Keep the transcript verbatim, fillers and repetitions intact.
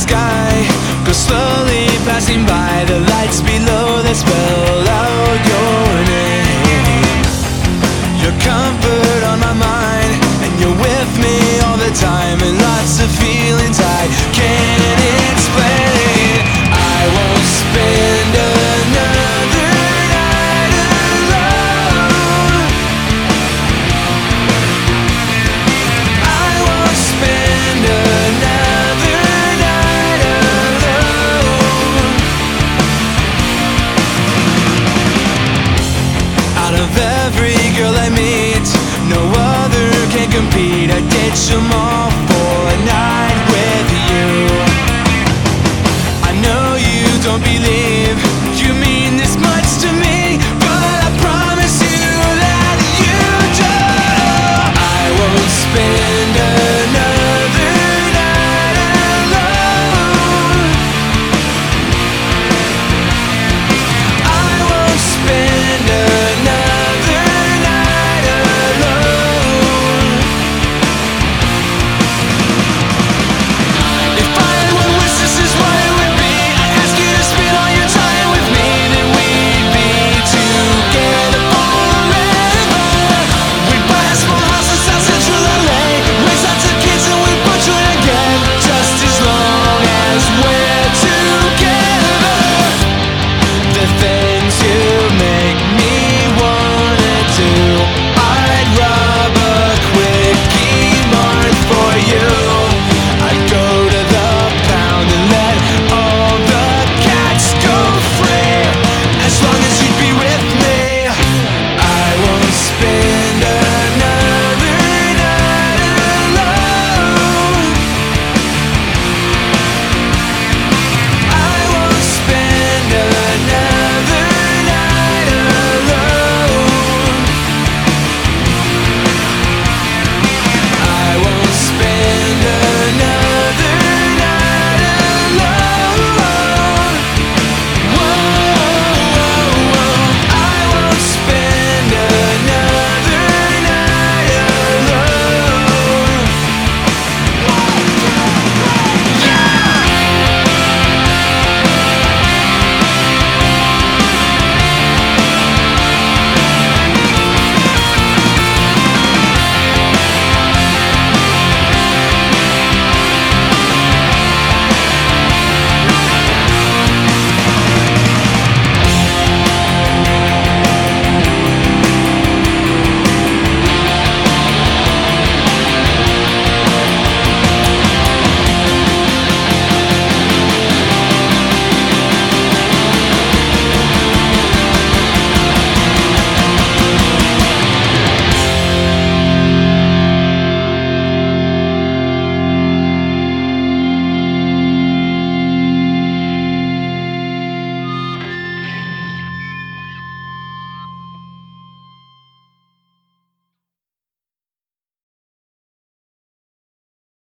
sky goes slowly passing by. The lights below that spell out your name. Your comfort on my mind, and you're with me all the time, and lots of feelings I can't explain. I won't spend another night alone. I won't spend another night alone. Out of every girl I meet, no other can compete. I ditch them all for a night with you. I know you don't believe